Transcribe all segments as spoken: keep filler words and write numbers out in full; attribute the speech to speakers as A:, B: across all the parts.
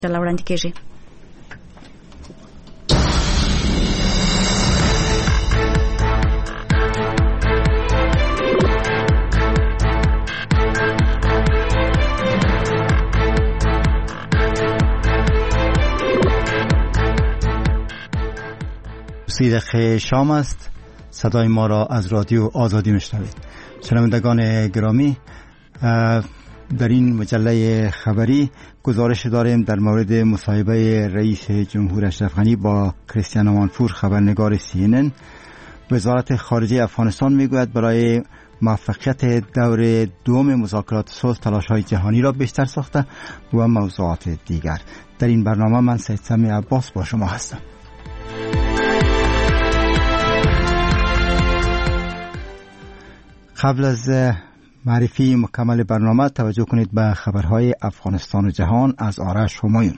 A: وړاندې کیږي.
B: سی دقیقه شام است. صدای ما را از رادیو آزادی میشنوید. شنوندگان گرامی، در این مجله خبری گزارش داریم در مورد مصاحبه رئیس جمهور اشرف غنی با کریستیان مانفور، خبرنگار سی ان ان. وزارت خارجه افغانستان میگوید برای موفقیت دور دوم مذاکرات صلح تلاش‌های جهانی را بیشتر ساخته و موضوعات دیگر. در این برنامه من سید سمی عباس با شما هستم. قبل از معرفی مکمل برنامه توجه کنید به خبرهای افغانستان و جهان از آرش همایون.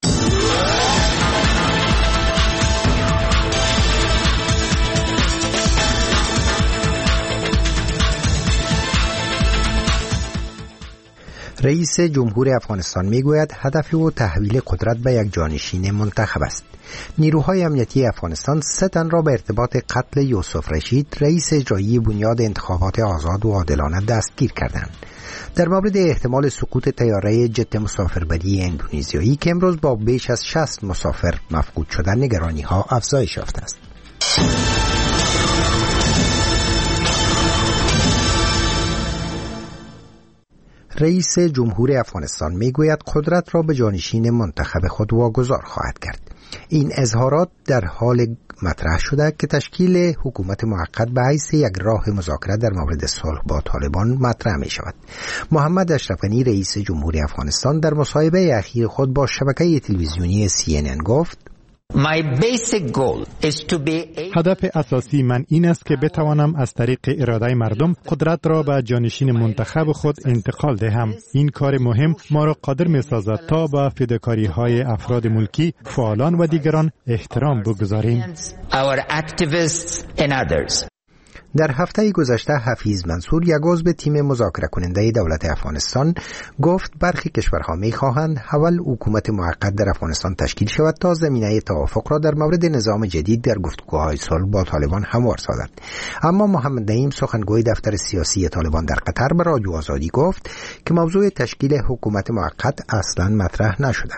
C: رئیس جمهور افغانستان میگوید هدف او تحویل قدرت به یک جانشین منتخب است. نیروهای امنیتی افغانستان سه تن را به ارتباط قتل یوسف رشید، رئیس اجرایی بنیاد انتخابات آزاد و عادلانه، دستگیر کردند. در مورد احتمال سقوط طیاره جت مسافربری اندونزیایی که امروز با بیش از شصت مسافر مفقود شدن، نگرانی ها افزایش یافته است. رئیس جمهور افغانستان میگوید قدرت را به جانشین منتخب خود واگذار خواهد کرد. این اظهارات در حال مطرح شده که تشکیل حکومت موقت به حیث یک راه مذاکره در مورد صلح با طالبان مطرح می شود. محمد اشرف غنی رئیس جمهوری افغانستان در مصاحبه اخیر خود با شبکه تلویزیونی سی ان ان گفت:
D: My basic goal is to be a...
E: هدف اساسی من این است که بتوانم از طریق اراده مردم قدرت را به جانشین منتخب خود انتقال دهم. این کار مهم ما را قادر می سازد تا به فداکاری های افراد ملکی، فعالان و دیگران احترام بگذاریم.
D: Our activists and others.
C: در هفته گذشته حفیظ منصور، یک عضو تیم مذاکره کننده دولت افغانستان، گفت برخی کشورها می‌خواهند اول حکومت موقت در افغانستان تشکیل شود تا زمینه توافق را در مورد نظام جدید در گفتگوهای صلح با طالبان هموار سازد. اما محمد نعیم، سخنگوی دفتر سیاسی طالبان در قطر، به رادیو آزادی گفت که موضوع تشکیل حکومت موقت اصلاً مطرح نشده.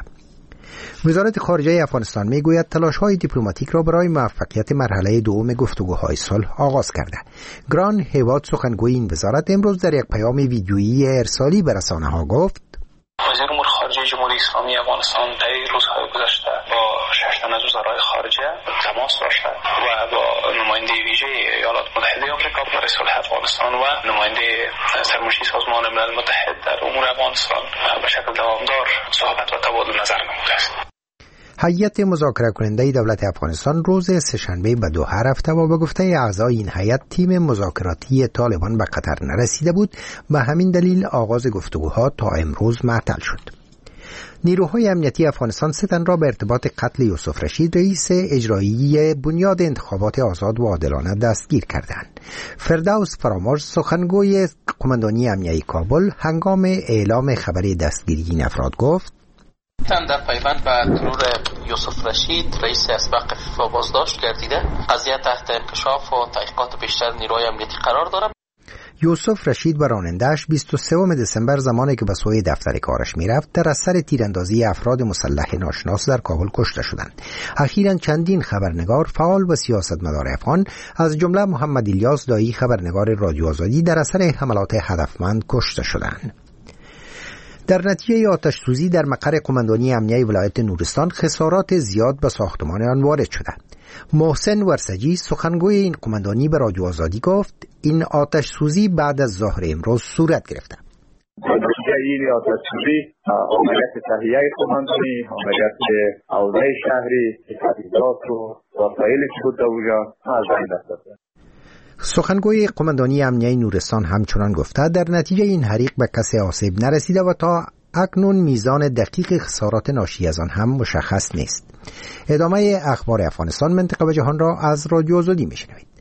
C: وزارت خارجه افغانستان میگوید تلاش‌های دیپلماتیک را برای موفقیت مرحله دوم گفتگوهای صلح آغاز کرده. گران هیواد، سخنگوی این وزارت، امروز در یک پیام ویدیویی ارسالی به رسانه‌ها گفت:
F: وزیر امور خارجه جمهوری اسلامی افغانستان در روزهای گذشته با شش تن از وزرای خارجه تماس داشته و با نماینده ویژه ایالات متحده آمریکا برای صلح افغانستان و نماینده سرمشتی سازمان ملل متحد در امور افغانستان به شکل دوامدار صحبت و تبادل نظر نموده است.
C: هیئت مذاکره کننده دولت افغانستان روز سه‌شنبه به دوحه رفته و به گفته اعضای این هیئت تیم مذاکراتی طالبان به قطر نرسیده بود. به همین دلیل آغاز گفتگوها تا امروز معطل شد. نیروهای امنیتی افغانستان سه تن را به ارتباط قتل یوسف رشید، رئیس اجرایی بنیاد انتخابات آزاد و عادلانه، دستگیر کردند. فردوس فرامرز، سخنگوی قماندانی امنیتی کابل، هنگام اعلام خبر دستگیری این افراد گفت:
G: تن در پیوند به ترور یوسف رشید، رئیس اسبق فیفا، بازداشت گردیده. قضیه تحت انکشاف و تحقیقات بیشتر نیروهای امنیتی قرار دارد.
C: یوسف رشید و راننده‌اش بیست و سوم دسامبر زمانی که به سوی دفتر کارش میرفت در اثر تیراندازی افراد مسلح ناشناس در کابل کشته شدند. اخیراً چندین خبرنگار، فعال و سیاستمدار افغان، از جمله محمد الیاس دایی، خبرنگار رادیو آزادی، در اثر حملات هدفمند کشته شدند. در نتیجه آتش سوزی در مقر قماندانی امنیتی ولایت نورستان خسارات زیاد به ساختمان آن وارد شده. محسن ورسجی، سخنگوی این قماندانی، به رادیو آزادی گفت این آتش سوزی بعد از ظهر امروز صورت گرفته.
H: نتیجه این آتش سوزی عملیات تهیه قماندانی، عملیات اوضاع شهری، تجهیزات و وسایلی که بود در اونجا از بین رفته.
C: سخنگوی قماندانی امنیتی نورستان همچنان گفته در نتیجه این حریق به کسی آسیب نرسیده و تا اکنون میزان دقیق خسارات ناشی از آن هم مشخص نیست. ادامه اخبار افغانستان، منطقه و جهان را از رادیو آزادی میشنوید.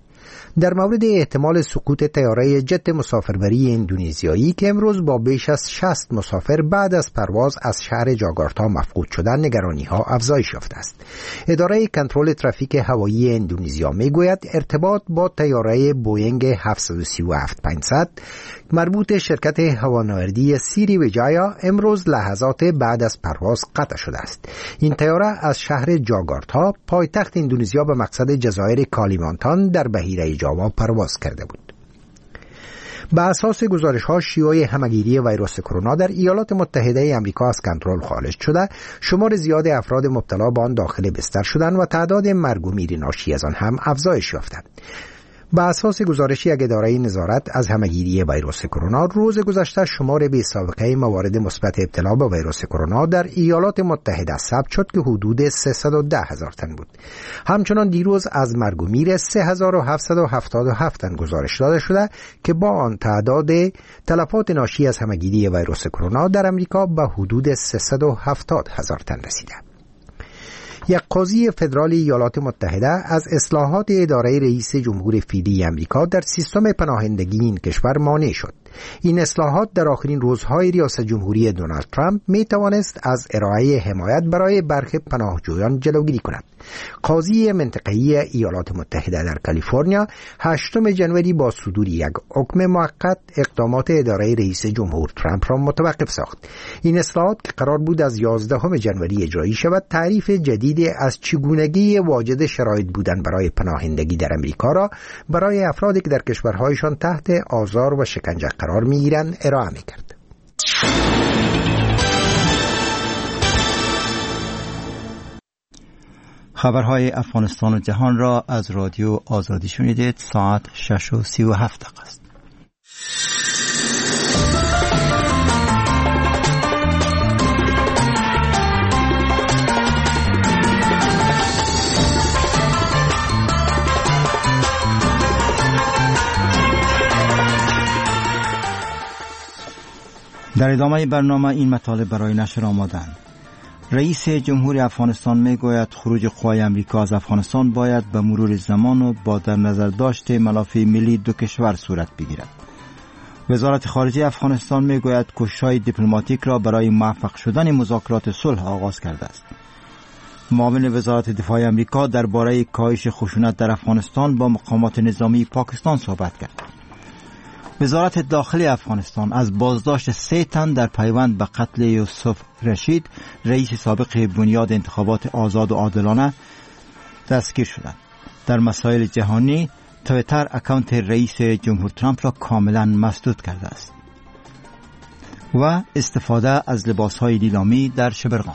C: در مورد احتمال سقوط طیاره جت مسافربری اندونزیایی که امروز با بیش از شصت مسافر بعد از پرواز از شهر جاکارتا مفقود شدن، نگرانی‌ها افزایش یافته است. اداره کنترل ترافیک هوایی اندونزیا میگوید ارتباط با طیاره بوئینگ هفتصد و سی و هفت پانصد مربوط شرکت هوانوردی سریویجایا امروز لحظات بعد از پرواز قطع شده است. این طیاره از شهر جاکارتا پایتخت اندونزیا به مقصد جزایر کالیمانتان در بحیره جاوا پرواز کرده بود. به اساس گزارش‌ها شیوع همهگیری ویروس کرونا در ایالات متحده آمریکا از کنترل خارج شده، شمار زیاد افراد مبتلا به آن داخل بستر شدند و تعداد مرگ و میر ناشی از آن هم افزایش یافته. به اساس گزارش یک اداره نظارت از همهگیری ویروس کرونا، روز گذشته شمار بی سابقه موارد مثبت ابتلا به ویروس کرونا در ایالات متحده ثبت شد که حدود سیصد و ده هزار تن بود. همچنان دیروز از مرگ و میر سه هزار و هفتصد و هفتاد و هفت تن گزارش داده شده که با آن تعداد تلفات ناشی از همهگیری ویروس کرونا در امریکا به حدود سیصد و هفتاد هزار تن رسیده. یک قاضی فدرال ایالات متحده از اصلاحات اداره رئیس جمهور فعلی امریکا در سیستم پناهندگی این کشور مانع شد. این اصلاحات در آخرین روزهای ریاست جمهوری دونالد ترامپ می توانست از ارائه حمایت برای برخی پناهجویان جلوگیری کند. قاضی منطقه‌ای ایالات متحده در کالیفرنیا هشتم ژانویه با صدور یک حکم موقت اقدامات اداره رئیس جمهور ترامپ را متوقف ساخت. این اصلاحات که قرار بود از یازدهم ژانویه اجرایی شود، تعریف جدید از چگونگی واجد شرایط بودن برای پناهندگی در امریکا را برای افرادی که در کشورهایشان تحت آزار و شکنجه قرار می‌گیرند ارائه می‌کرد.
B: خبرهای افغانستان و جهان را از رادیو آزادی شنیدید. ساعت شش و سی و هفت دقیقه است. در ادامه برنامه این مطالب برای نشر آمادند. رئیس جمهور افغانستان میگوید خروج قوای امریکا از افغانستان باید به مرور زمان و با در نظر داشت منافع ملی دو کشور صورت بگیرد. وزارت خارجه افغانستان میگوید کوشش‌های دیپلماتیک را برای موفق شدن مذاکرات صلح آغاز کرده است. معاون وزارت دفاع امریکا درباره کاهش خشونت در افغانستان با مقامات نظامی پاکستان صحبت کرد. وزارت داخلی افغانستان از بازداشت سه تن در پیوند به قتل یوسف رشید، رئیس سابق بنیاد انتخابات آزاد و عادلانه، دستگیر شدند. در مسائل جهانی، تویتر اکانت رئیس جمهور ترامپ را کاملا مسدود کرده است. و استفاده از لباسهای نیلامی در شبرغان.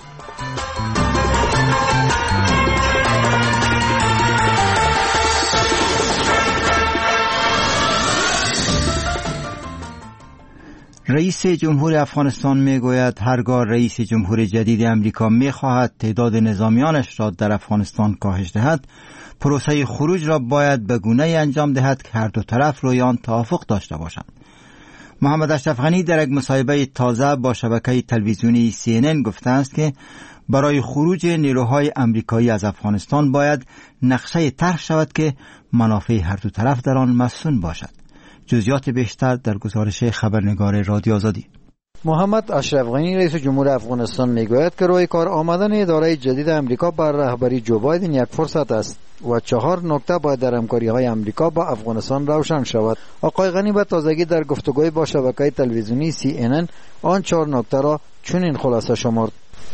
B: رئیس جمهور افغانستان میگوید هرگاه رئیس جمهور جدید امریکا میخواهد تعداد نظامیانش را در افغانستان کاهش دهد، پروسه خروج را باید به گونه‌ای انجام دهد که هر دو طرف روی آن توافق داشته باشند. محمد اشرف غنی در یک مصاحبه تازه با شبکه تلویزیونی سی ان ان گفته است که برای خروج نیروهای امریکایی از افغانستان باید نقشه طرح شود که منافع هر دو طرف در آن مصون باشد. جزئیات بیشتر در گزارش خبرنگار رادیو آزادی.
A: محمد اشرف غنی رئیس جمهور افغانستان میگوید که روی کار آمدن اداره جدید امریکا بر رهبری جو بایدن یک فرصت است و چهار نکته باید در همکاری‌های امریکا با افغانستان روشن شود. آقای غنی به تازگی در گفتگوی با شبکه تلویزیونی سی ان ان آن چهار نکته را چنین خلاصه شمرد: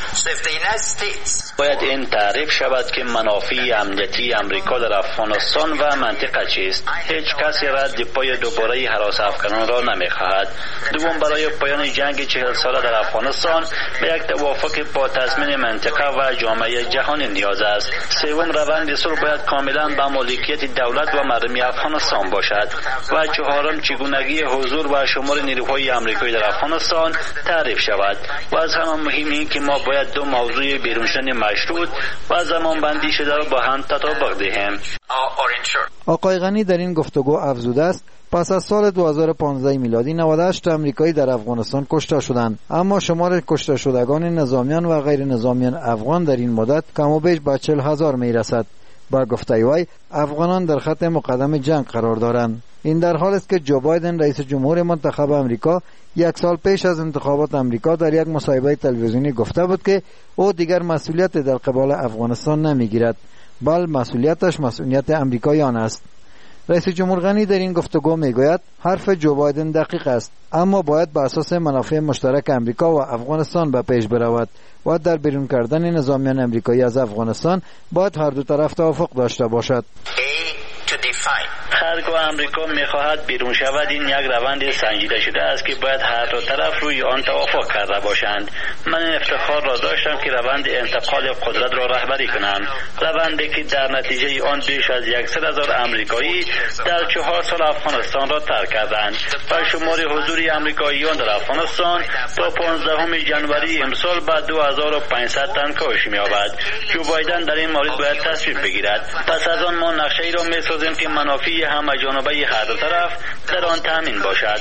I: باید این تعریف شود که منافع امنیتی امریکا در افغانستان و منطقه چیست. هیچ کسی رد پای دوباره هراس افغانان را نمیخواهد. دوم، برای پایان جنگ چهل ساله در افغانستان به یک توافق با تضمین منطقه و جامعه جهانی نیاز است. سوم، روند صلح باید کاملا به مالکیت دولت و مردم افغانستان باشد. و چهارم، چگونگی حضور و شمار نیروهای امریکایی در افغانستان تعریف شود. و از همه مهم این که ما باید دو موضوع بیرون شدن مشروط و زمان بندی شده را با هم تطابق دهیم.
A: آقای غنی در این گفتگو افزوده است پس از سال دو هزار و پانزده میلادی نود و هشت امریکایی در افغانستان کشته شدند، اما شمار کشته شدگان نظامیان و غیر نظامیان افغان در این مدت کم و بیش به چهل هزار می رسد. با گفته وی افغانان در خط مقدم جنگ قرار دارند. این در حالی است که جو بایدن رئیس جمهور منتخب امریکا یک سال پیش از انتخابات امریکا در یک مصاحبه تلویزیونی گفته بود که او دیگر مسئولیت در قبال افغانستان نمیگیرد، بل مسئولیتش مسئولیت امریکایان است. رئیس جمهور غنی در این گفتگو میگوید حرف جو بایدن دقیق است، اما باید بر اساس منافع مشترک امریکا و افغانستان به پیش برود و در بیرون کردن نظامیان امریکایی از افغانستان باید هر دو طرف توافق داشته باشد.
I: هرگاه امریکا میخواهد بیرون شود، این یک روند سنجیده شده است که باید هر دو طرف روی آن توافق کرده باشند. من این افتخار را داشتم که روند انتقال قدرت را رهبری کنم، روندی که در نتیجه آن بیش از یکصد هزار امریکایی در چهار سال افغانستان را ترک کردند و شمار حضور امریکاییان در افغانستان تا پانزدهم ژانویه امسال به دو هزار و پانصد تن کاهش می‌یابد. جو بایدن در این مورد باید تصمیم بگیرد. پس از آن ما نقشه‌ای را می‌سازیم که منافع همه جانبه هر دو طرف در آن تامین باشد.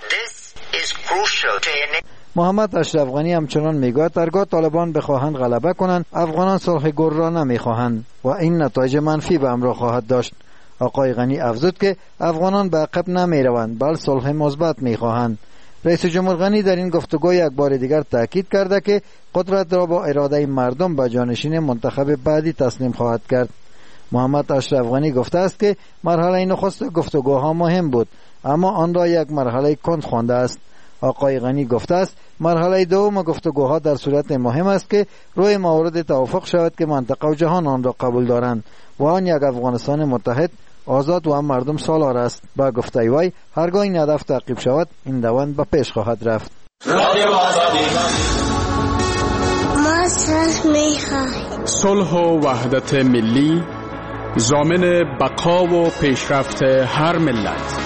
A: محمد اشرف غنی همچنان میگوید هرگاه طالبان بخواهند غلبه کنند، افغانان صلح گر را نمیخواهند و این نتایج منفی به همراه خواهد داشت. آقای غنی افزود که افغانان به عقب نمیروند، بل صلح مثبت میخواهند. رئیس جمهور غنی در این گفتگو یک بار دیگر تاکید کرده که قدرت را با اراده مردم به جانشین منتخب بعدی تسلیم خواهد کرد. محمد اشرف غنی گفته است که مرحله نخست گفتگوها مهم بود، اما آن را یک مرحله کند خوانده است. آقای غنی گفته است مرحله دوم گفتگوها در صورت مهم است که روی موارد توافق شود که منطقه و جهان آن را قبول دارند و آن یک افغانستان متحد، آزاد و هم مردم سالار است. با گفته وی هرگاه این هدف تعقیب شود، این دوند به پیش خواهد رفت.
J: ما صلح می‌خواهیم.
K: صلح و وحدت ملی ضامن بقا و پیشرفت هر ملت.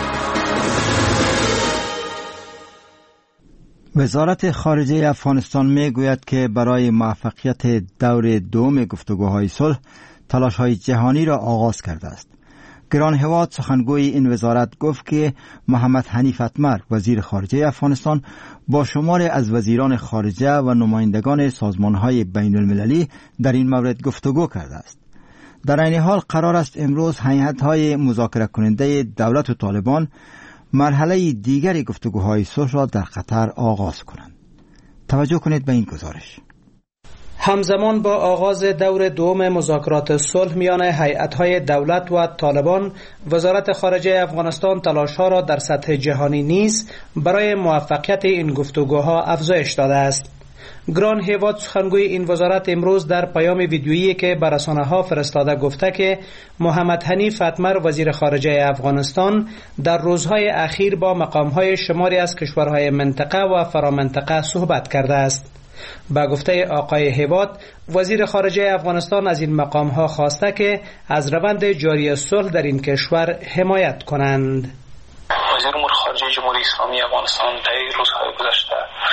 B: وزارت خارجه افغانستان میگوید که برای موفقیت دور دوم گفتگوهای صلح تلاش‌های جهانی را آغاز کرده است. گران هواد سخنگوی این وزارت گفت که محمد حنیف اتمر وزیر خارجه افغانستان با شماری از وزیران خارجه و نمایندگان سازمان‌های بین المللی در این مورد گفتگو کرده است. در این حال قرار است امروز هیئت‌های مذاکره کننده دولت و طالبان مرحله دیگری گفتگوهای صلح را در قطر آغاز کنند. توجه کنید به این گزارش.
L: همزمان با آغاز دور دوم مذاکرات صلح میان هیئت‌های دولت و طالبان، وزارت خارجه افغانستان تلاش‌ها را در سطح جهانی نیز برای موفقیت این گفتگوها افزایش داده است. گران هیواد سخنگوی این وزارت امروز در پیام ویدیویی که بر رسانه‌ها فرستاده گفته که محمد حنیف اتمر وزیر خارجه افغانستان در روزهای اخیر با مقام‌های شماری از کشورهای منطقه و فرامنطقه صحبت کرده است. با گفته آقای هیواد، وزیر خارجه افغانستان از این مقام‌ها خواسته که از روند جاری صلح در این کشور حمایت کنند.
F: وزیر امور خارجه جمهوری اسلامی افغانستان در روزهای گذشته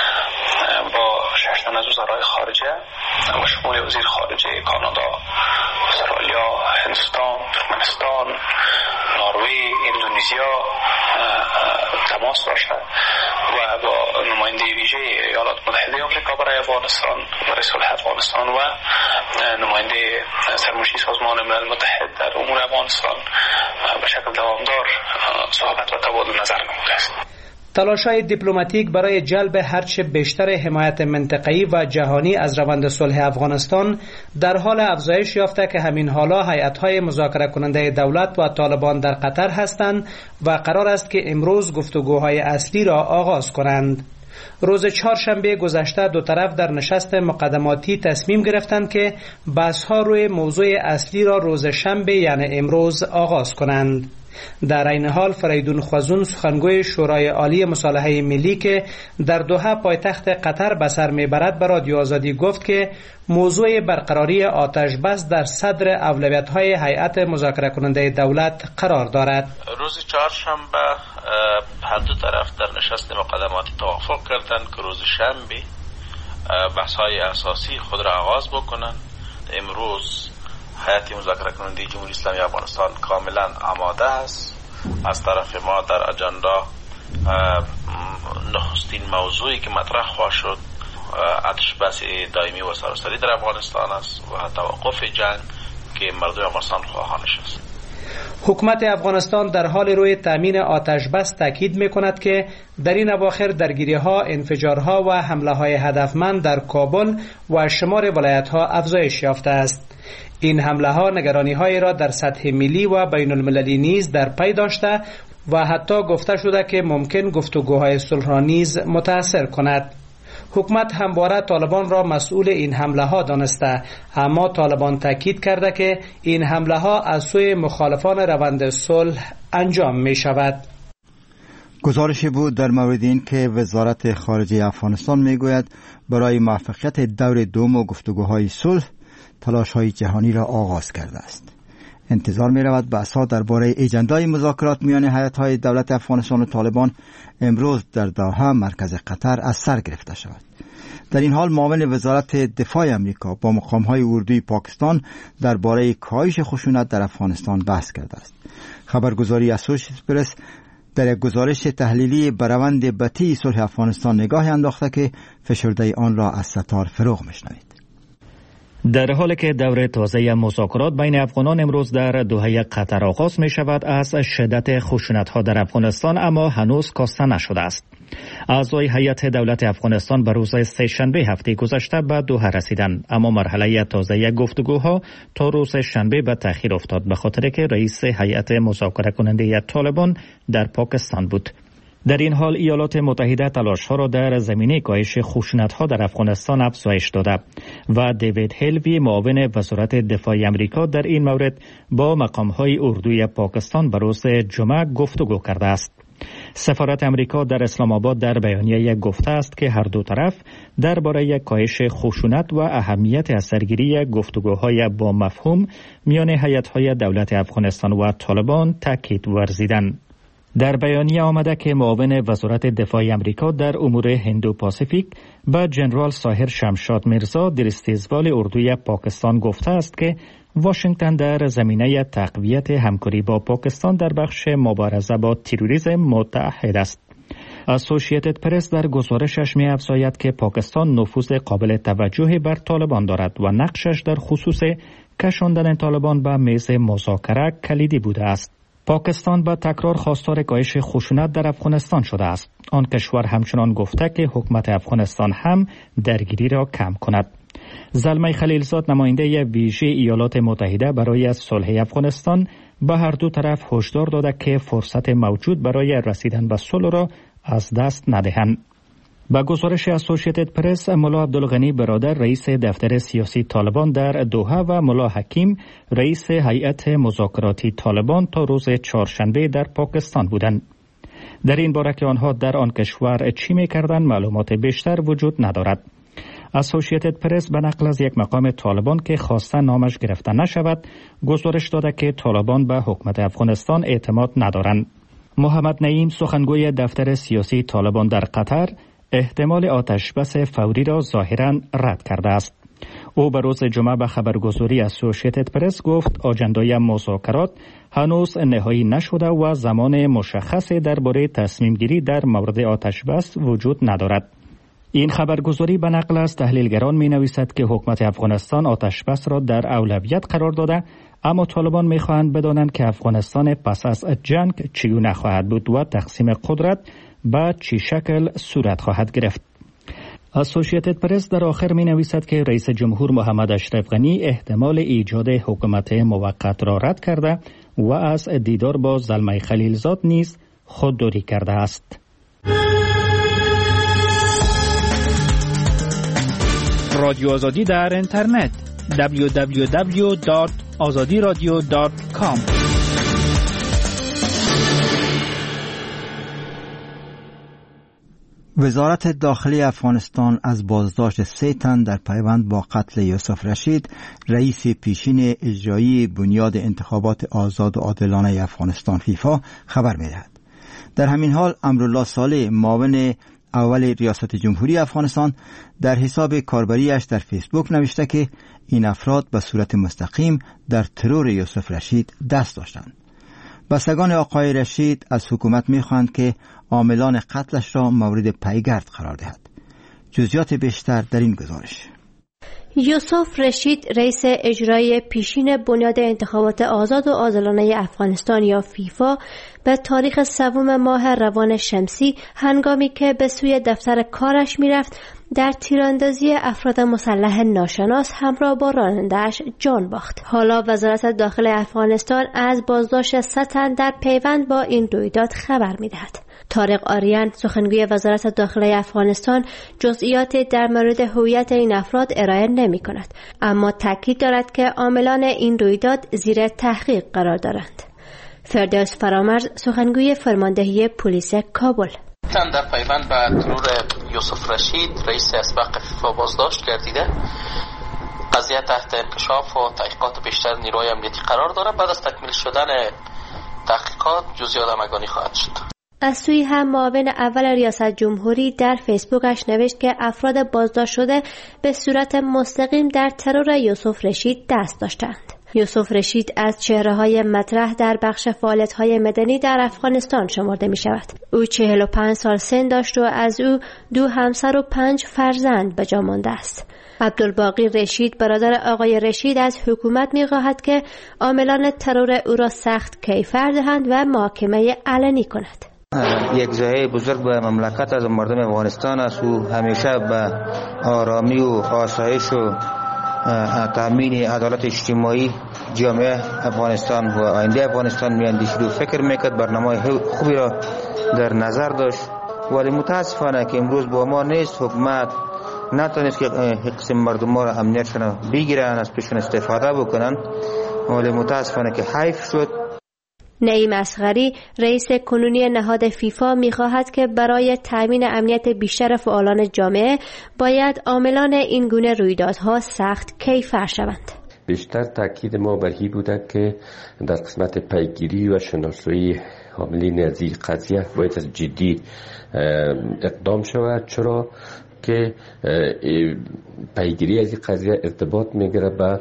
F: با شش تن از وزرای خارجه و شمول وزیر خارجه کانادا، استرالیا، هندوستان، ترکمنستان، نروژ، اندونزیا تماس داشته و با نماینده ویژه ایالات متحده آمریکا برای افغانستان، برای صلح افغانستان و نماینده سرمشتی سازمان ملل متحد در امور افغانستان به شکل دوامدار صحبت و تبادل نظر نموده است.
L: تلاش‌های دیپلماتیک برای جلب هرچه بیشتر حمایت منطقه‌ای و جهانی از روند صلح افغانستان در حال افزایش یافته که همین حالا هیئت‌های مذاکره کننده دولت و طالبان در قطر هستند و قرار است که امروز گفتگوهای اصلی را آغاز کنند. روز چهارشنبه گذشته دو طرف در نشست مقدماتی تصمیم گرفتند که بحث‌ها روی موضوع اصلی را روز شنبه یعنی امروز آغاز کنند. در این حال فریدون خوازون سخنگوی شورای عالی مصالحه ملی که در دوحه پایتخت قطر به سر میبرد به رادیو آزادی گفت که موضوع برقراری آتش بس در صدر اولویت‌های هیئت مذاکره کننده دولت قرار دارد.
G: روز چهارشنبه هر دو طرف در نشست مقدماتی توافق کردند که روز شنبه بحث‌های اساسی خود را آغاز بکنند. امروز هیئت مذاکره کننده جمهوری اسلامی افغانستان کاملا آماده است. از طرف ما در اجندا نخستین موضوعی که مطرح خواهد شد آتش بس دائمی و سراسری در افغانستان است و توقف جنگ که مردم افغانستان خواهانش است.
L: حکومت افغانستان در حال روی تامین آتش بس تاکید می‌کند که در این اواخر درگیری‌ها، انفجارها و حمله‌های هدفمند در کابل و شمار ولایت‌ها افزایش یافته است. این حمله‌ها نگرانی‌هایی را در سطح ملی و بین‌المللی نیز در پی داشته و حتی گفته شده که ممکن گفتگوهای صلح را نیز متأثر کند. حکومت همواره طالبان را مسئول این حمله ها دانسته، اما طالبان تاکید کرده که این حمله ها از سوی مخالفان روند صلح انجام می شود.
B: گزارشی بود در مورد این که وزارت خارجه افغانستان می گوید برای موفقیت دور دوم و گفتگوهای صلح تلاش‌های جهانی را آغاز کرده است. انتظار می رود بحث‌ها درباره اجندای مذاکرات میان هیئت‌های دولت افغانستان و طالبان امروز در دوحه مرکز قطر از سر گرفته شود. در این حال معاون وزارت دفاع امریکا با مقام‌های اردوی پاکستان درباره کاهش خشونت در افغانستان بحث کرده است. خبرگزاری اسوشییتد پرس در یک گزارش تحلیلی بر روند بطی صلح افغانستان نگاهی انداخته که فشرده آن را از ستار فروغ می‌شنوید.
M: در حالی که دور تازه مذاکرات بین افغانان امروز در دوحه قطر آغاز می شود، از شدت خشونت ها در افغانستان اما هنوز کاسته نشده است. اعضای هیئت دولت افغانستان به روز سه‌شنبه هفته گذشته به دوحه رسیدند، اما مرحله تازه گفتگوها تا روز شنبه به تأخیر افتاد به خاطر که رئیس هیئت مذاکره کننده طالبان در پاکستان بود. در این حال ایالات متحده تلاش‌ها را در زمینه کاهش خشونت‌ها در افغانستان افزایش داده و دیوید هلوی معاون وزارت دفاع آمریکا در این مورد با مقام‌های اردوی پاکستان به روز جمعه گفتگو کرده است. سفارت امریکا در اسلام آباد در بیانیه گفته است که هر دو طرف درباره کاهش خشونت و اهمیت اثرگیری گفتگوهای با مفهوم میان هیئت‌های دولت افغانستان و طالبان تاکید ورزیدند. در بیانیه آمده که معاون وزارت دفاع امریکا در امور هندو پاسیفیک به جنرال ساحر شمشاد میرزا در استیزوال اردوی پاکستان گفته است که واشنگتن در زمینه تقویت همکاری با پاکستان در بخش مبارزه با تروریسم متعهد است. اسوشییتد پرس در گزارشش می افزاید که پاکستان نفوذ قابل توجهی بر طالبان دارد و نقشش در خصوص کشاندن طالبان به میز مذاکره کلیدی بوده است. پاکستان با تکرار خواستار کاهش خشونت در افغانستان شده است. آن کشور همچنان گفته که حکومت افغانستان هم درگیری را کم کند. زلمه خلیلزاد نماینده ویژه ایالات متحده برای صلح افغانستان به هر دو طرف هشدار داده که فرصت موجود برای رسیدن به صلح را از دست ندهند. با گزارش اسوشییتد پرس، ملا عبدالغنی برادر رئیس دفتر سیاسی طالبان در دوحه و ملا حکیم رئیس هیئت مذاکراتی طالبان تا روز چهارشنبه در پاکستان بودند. در این باره که آنها در آن کشور چی می‌کردند معلومات بیشتر وجود ندارد. اسوشییتد پرس به نقل از یک مقام طالبان که خواسته نامش گرفته نشود گزارش داده که طالبان به حکومت افغانستان اعتماد ندارند. محمد نعیم سخنگوی دفتر سیاسی طالبان در قطر احتمال آتش بس فوری را ظاهراً رد کرده است. او به روز جمعه به خبرگزاری اسوشییتد پرس گفت آجندای مذاکرات هنوز نهایی نشده و زمان مشخصی درباره تصمیم گیری در مورد آتش بس وجود ندارد. این خبرگزاری به نقل از تحلیلگران می نویسد که حکومت افغانستان آتش بس را در اولویت قرار داده، اما طالبان می خواهند بدانند که افغانستان پس از جنگ چگونه خواهد بود و تقسیم قدرت به چه شکل صورت خواهد گرفت. اسوشییتد پرس در آخر می نویسد که رئیس جمهور محمد اشرف غنی احتمال ایجاد حکومت موقت را رد کرده و از دیدار با زلمه خلیلزاد نیز خودداری کرده است.
N: رادیو آزادی در اینترنت دبلیو دبلیو دبلیو دات آزادی رادیو دات کام.
B: وزارت داخلی افغانستان از بازداشت سه تن در پیوند با قتل یوسف رشید، رئیس پیشین اجرایی بنیاد انتخابات آزاد و عادلانه افغانستان فیفا خبر می‌دهد. در همین حال امرالله صالح معاون اول ریاست جمهوری افغانستان در حساب کاربریش در فیسبوک نوشته که این افراد به صورت مستقیم در ترور یوسف رشید دست داشتند. بستگان آقای رشید از حکومت می‌خواهند که عاملان قتلش را مورد پیگرد قرار دهد. جزئیات بیشتر در این گزارش.
O: یوسف رشید رئیس اجرایی پیشین بنیاد انتخابات آزاد و عادلانه افغانستان یا فیفا به تاریخ سوم ماه روان شمسی هنگامی که به سوی دفتر کارش میرفت در تیراندازی افراد مسلح ناشناس همراه با راننده‌اش جان باخت. حالا وزارت داخله افغانستان از بازداشت سه تن در پیوند با این رویداد خبر می‌دهد. طارق آریان سخنگوی وزارت داخله افغانستان جزئیات در مورد هویت این افراد ارائه نمی‌کند، اما تاکید دارد که عاملان این رویداد زیر تحقیق قرار دارند. فردوس فرامرز سخنگوی فرماندهی پلیس کابل:
P: تن در پیوند به ترور یوسف رشید رئیس اسبق فیفا بازداشت گردیده. قضیه تحت انکشاف و تحقیقات بیشتر نیروی امنیتی قرار دارد. بعد از تکمیل شدن تحقیقات جزئیات همگانی خواهد شد.
O: از سوی هم معاون اول ریاست جمهوری در فیسبوکش نوشت که افراد بازداشت شده به صورت مستقیم در ترور یوسف رشید دست داشتند. یوسف رشید از چهره‌های مطرح در بخش فعالیت‌های مدنی در افغانستان شمرده می‌شود. او چهل و پنج سال سن داشت و از او دو همسر و پنج فرزند به جا مانده است. عبدالباقی رشید برادر آقای رشید از حکومت می‌خواهد که عاملان ترور او را سخت کیفر دهند و محاکمه علنی کند.
Q: یک ضایعه بزرگ به مملکت از مردم افغانستان است و همیشه به آرامی و آسایش و تامین عدالت اجتماعی جامعه افغانستان و آینده افغانستان میاندیشید و فکر میکرد، برنامه خوبی را در نظر داشت، ولی متاسفانه که امروز با ما نیست. حکومت نتونست که قسم مردم ما را امنیتشان بگیرن، از پیشون استفاده بکنن، ولی متاسفانه که حیف شد.
O: نعیم اصغری رئیس کنونی نهاد فیفا می‌خواهد که برای تامین امنیت بیشتر فعالان جامعه باید عاملان این گونه رویدادها سخت کیفر شوند.
R: بیشتر تاکید ما بر این بوده که در قسمت پیگیری و شناسایی حاملین از این قضیه باید از جدی اقدام شود، چرا که پیگیری از این قضیه ارتباط میگیره به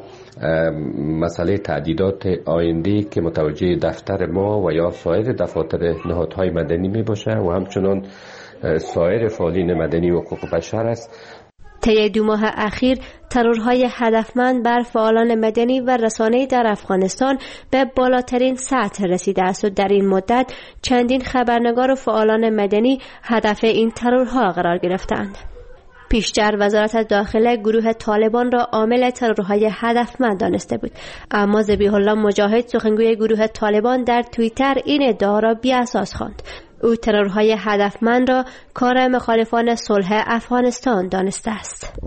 R: مسئله تعدیدات آینده که متوجه دفتر ما و یا سایر دفاتر نهادهای مدنی می باشه و همچنان سایر فعالین مدنی و حقوق بشر است.
O: طی دو ماه اخیر ترورهای هدفمند بر فعالان مدنی و رسانه‌ای در افغانستان به بالاترین سطح رسیده است و در این مدت چندین خبرنگار و فعالان مدنی هدف این ترورها قرار گرفتند. پیشتر وزارت داخله گروه طالبان را عامل ترورهای هدفمند دانسته بود، اما ذبیح الله مجاهد سخنگوی گروه طالبان در توییتر این ادعا را بی‌اساس خواند. او ترورهای هدفمند را کار مخالفان صلح افغانستان دانسته است.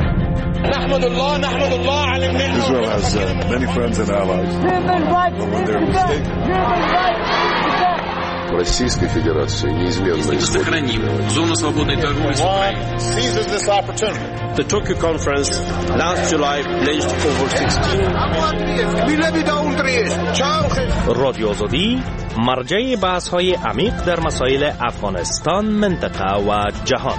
S: نحمد الله نحمد الله على النعمة. Israel has uh, many friends and allies. When they're mistaken. Российской Федерации неизменно
T: сохраним зону свободной торговли с Украиной.
S: Seizes this opportunity.
U: The Tokyo conference last July pledged over sixteen.
N: رادیو آزادی مرجع بحث‌های عمیق در مسائل افغانستان، منطقه و جهان.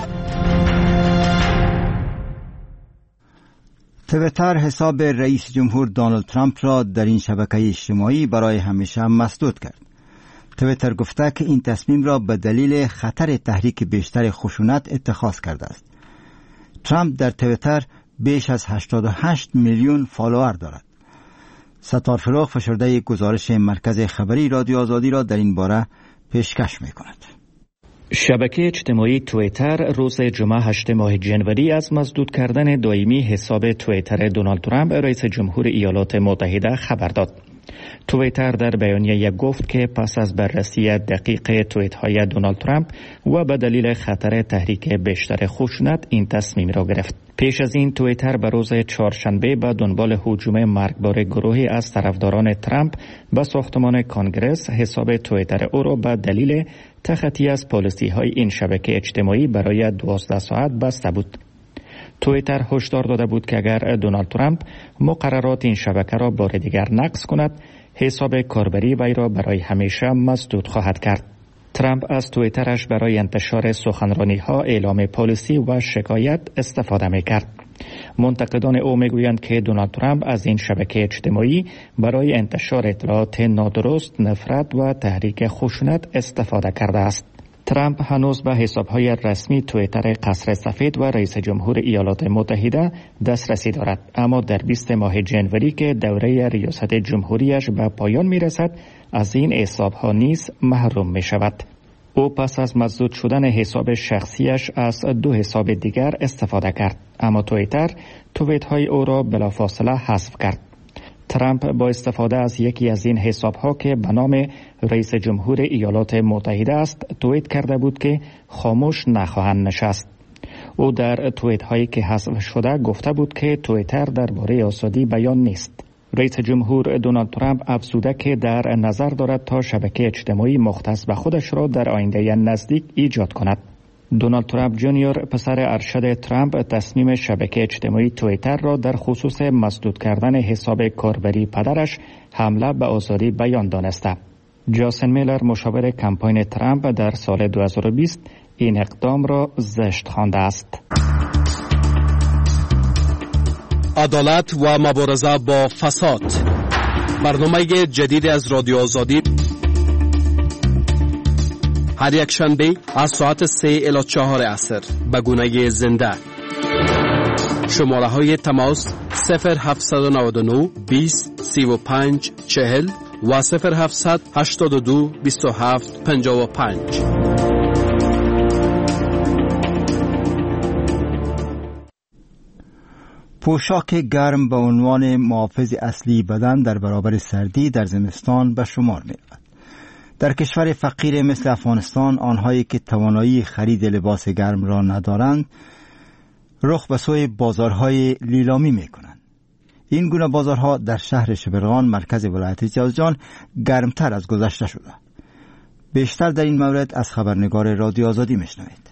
B: تویتر حساب رئیس جمهور دونالد ترامپ را در این شبکه اجتماعی برای همیشه مسدود کرد. تویتر گفته که این تصمیم را به دلیل خطر تحریک بیشتر خشونت اتخاذ کرده است. ترامپ در تویتر بیش از هشتاد و هشت میلیون فالوور دارد. ستار فروغ فشرده گزارش مرکز خبری رادیو آزادی را در این باره پیشکش می کند.
M: شبکه اجتماعی تویتر روز جمعه هشتم ماه جنوری از مسدود کردن دائمی حساب تویتر دونالد ترامپ رئیس جمهور ایالات متحده خبر داد. تویتر در بیانیه گفت که پس از بررسی دقیق توییت های دونالد ترامپ و به دلیل خطر تحریک بیشتر خشونت این تصمیم را گرفت. پیش از این تویتر به روز چهارشنبه به دنبال هجوم مرگبار گروهی از طرفداران ترامپ به ساختمان کانگرس حساب تویتر او را به دلیل تخطی از پالیسی های این شبکه اجتماعی برای دوازده ساعت بسته بود. تویتر هشدار داده بود که اگر دونالد ترامپ مقررات این شبکه را بار دیگر نقض کند، حساب کاربری وی را برای همیشه مسدود خواهد کرد. ترامپ از تویترش برای انتشار سخنرانی ها، اعلام پالیسی و شکایت استفاده می کرد. منتقدان او می گویند که دونالد ترامپ از این شبکه اجتماعی برای انتشار اطلاعات نادرست، نفرت و تحریک خشونت استفاده کرده است. ترامپ هنوز به حسابهای رسمی توییتر قصر سفید و رئیس جمهور ایالات متحده دسترسی دارد، اما در بیست ماه جنوری که دوره ریاست جمهوریش به پایان می رسد از این حسابها نیز محروم می شود. او پس از مسدود شدن حساب شخصیش از دو حساب دیگر استفاده کرد، اما توییتر توییت های او را بلافاصله حذف کرد. ترامپ با استفاده از یکی از این حسابها که به نام رئیس جمهور ایالات متحده است توییت کرده بود که خاموش نخواهند نشست. او در توییت هایی که حذف شده گفته بود که توییتر درباره آزادی بیان نیست. رئیس جمهور دونالد ترامپ افزوده که در نظر دارد تا شبکه اجتماعی مختص به خودش را در آینده نزدیک ایجاد کند. دونالد ترامپ جونیور پسر ارشد ترامپ تصمیم شبکه اجتماعی توییتر را در خصوص مسدود کردن حساب کاربری پدرش حمله به آزادی بیان دانسته. جاسن میلر مشاور کمپاین ترامپ در سال دو هزار و بیست این اقدام را زشت خوانده است.
K: عدالت و مبارزه با فساد، برنامه جدید از رادیو آزادی، هر یک شنبه از ساعت سه الی چهار عصر به گونه زنده. شماره های تماس صفر هفت نه نه بیست سی و پنج چهل و صفر هفت هشت دو بیست و هفت پنجاه و پنج.
B: پوشاک گرم به عنوان محافظ اصلی بدن در برابر سردی در زمستان به شمار می رود. در کشور فقیر مثل افغانستان، آنهایی که توانایی خرید لباس گرم را ندارند رخ به سوی بازارهای لیلامی می کنند. این گونه بازارها در شهر شبرغان مرکز ولایت جوزجان گرمتر از گذشته شده. بیشتر در این مورد از خبرنگار رادیو آزادی می شنوید.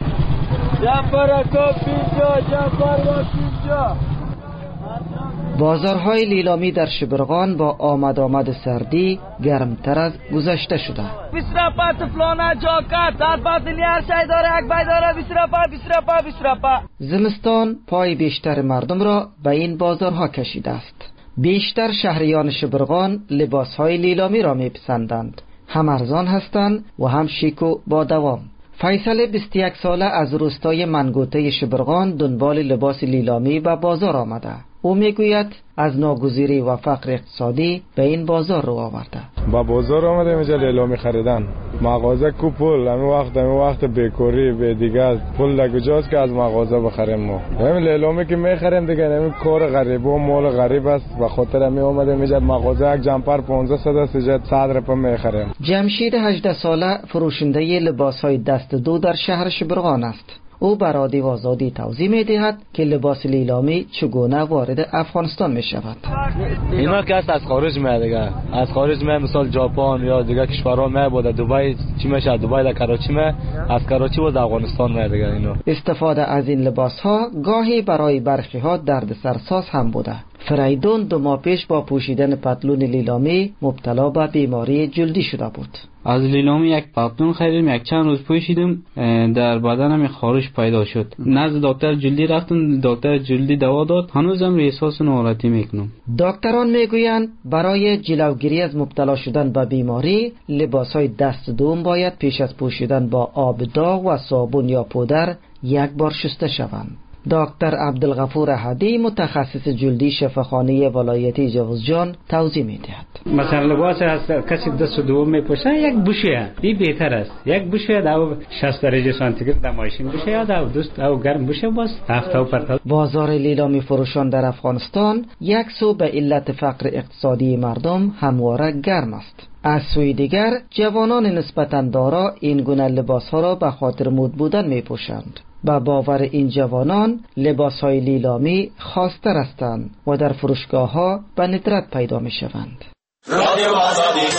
E: بازارهای لیلامی در شبرغان با آمد آمد سردی گرمتر از گذشته شده.
V: بیست رپا فلانه جاکت در پاتلی هر شای داره یک بای داره بیست رپا بیست رپا بیست رپا.
E: زمستان پای بیشتر مردم را به این بازارها کشیده است. بیشتر شهریان شبرغان لباسهای لیلامی را میپسندند. هم ارزان هستند و هم شیک و با دوام. فیصل بیست و یک ساله از روستای منگوته شبرغان دنبال لباس لیلامی به بازار آمده. او میگوید از ناگزیری و فقر اقتصادی به این بازار رو آورده.
W: با بازار آمده اینجا لیلامی خریدن. مغازه کو پول، همین وقت همین وقت بیکاری به دیگه پول لگوجاست که از مغازه بخریم ما. همین لیلامی که میخریم دیگه همین کار غریب و مال غریب است. به خاطر همین اومده اینجا مغازه یک جمپر پانزده صد است، اینجا صد روپیه میخریم.
E: جمشید هجده ساله فروشنده لباسهای دست دو در شهر شبرغان است. او بر رادیو آزادی توضیح می‌دهد که لباس لیلامی چگونه وارد افغانستان می‌شود.
X: اینا که از خارج میاد دیگه، از خارج میاد، مثلا ژاپن یا دیگه کشورها میاد، بود دبی چی میشه، دبی در کراچی میاد، از کراچی بود افغانستان میاد دیگه. اینا
E: استفاده از این لباس‌ها گاهی برای برخی‌ها دردسرساز هم بوده. فریدون دو ماه پیش با پوشیدن پتلون لیلامی مبتلا به بیماری جلدی شده بود.
Y: از لیلامی یک پتلون خریدم، یک چند روز پوشیدم، در بدنم خارش پیدا شد. نزد دکتر جلدی رفتم، دکتر جلدی دوا داد، هنوزم احساس ناراحتی میکنم.
E: دکتران میگویند برای جلوگیری از مبتلا شدن به بیماری لباسهای دست دوم باید پیش از پوشیدن با آب داغ و صابون یا پودر یک بار شسته شوند. دکتر عبدالغفور احدی متخصص جلدی شفاخانه ولایتی جوزجان توضیح میدهد.
L: مثلا لباس از کسی دست دوم میپوشه یک بوشه، این بهتر است. یک بوشه در شصت درجه سانتیگراد در ماشین بوشه یا در دوست او گرم بوشه باز هفته و پرتا.
E: بازار لیلامی فروشان در افغانستان یک سو به علت فقر اقتصادی مردم همواره گرم است. از سوی دیگر جوانان نسبتاً دارا این گونه لباسها را به خاطر مد بودن میپوشند. با باور این جوانان لباسهای لیلامی خاص‌تر هستند و در فروشگاه‌ها به ندرت پیدا می‌شوند. رادیو آزادی.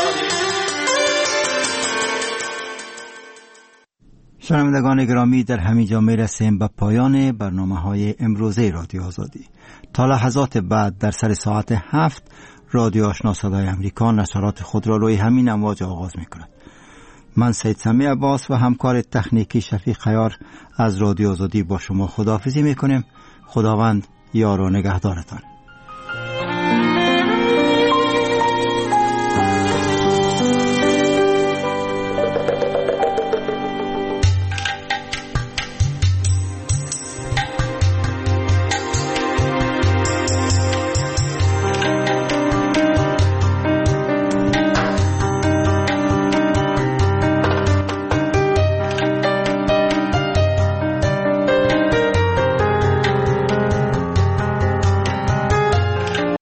B: شنوندگان گرامی، در همین جا می‌رسیم به پایان برنامه‌های امروزه رادیو آزادی. تا لحظات بعد در سر ساعت هفت رادیو آشنا صدای امریکا نشرات خود را روی همین امواج آغاز می‌کند. من سید سمی عباس و همکار تکنیکی شفیق خیار از رادیو آزادی با شما خداحافظی میکنیم. خداوند یار و نگهدارتان.